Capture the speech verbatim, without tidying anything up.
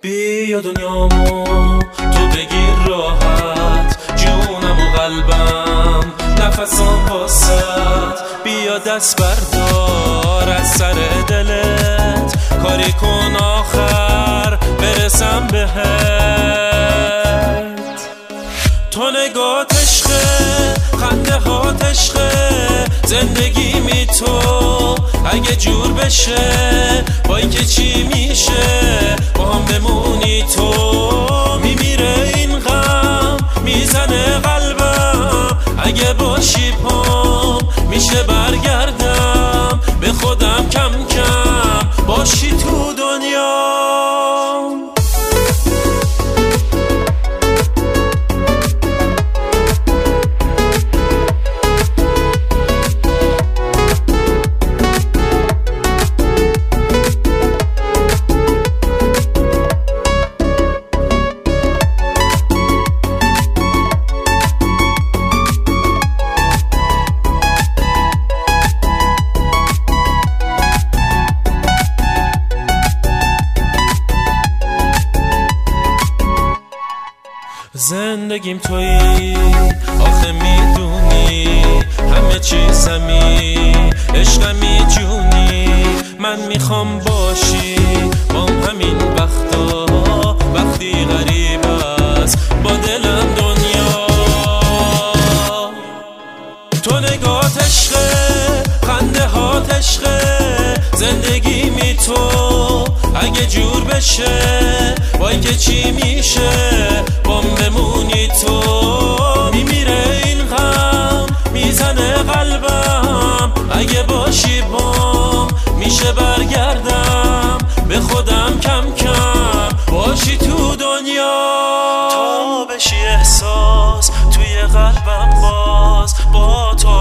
بیا دنیامو تو بگیر راحت، جونم و قلبم نفسام واسد. بیا دست بردار از سر دلت، کاری کن آخر برسم بهت. تو نگات عشقه، خنده هات عشقه، زندگی می تو اگه جور بشه وای که چی میشه با هم بمونی تو. میمیره این غم میزنه قلبم، اگه باشی پام میشه برگردم به خودم کم کم باشی تو دنیا. زندگیم تویی آخه میدونی، همه چیزمی عشقمی جونی. من میخوام باشی با همین وقتا، وقتی غریب است با دلم دنیا. تو نگات عشقه، خنده هات عشقه، زندگی می تو اگه جور بشه وای که چی میشه بام بمونی تو. میمیره این غم میزنه قلبم، اگه باشی بام میشه برگردم به خودم کم کم باشی تو دنیا. تو بشی احساس توی قلبم باز، با تو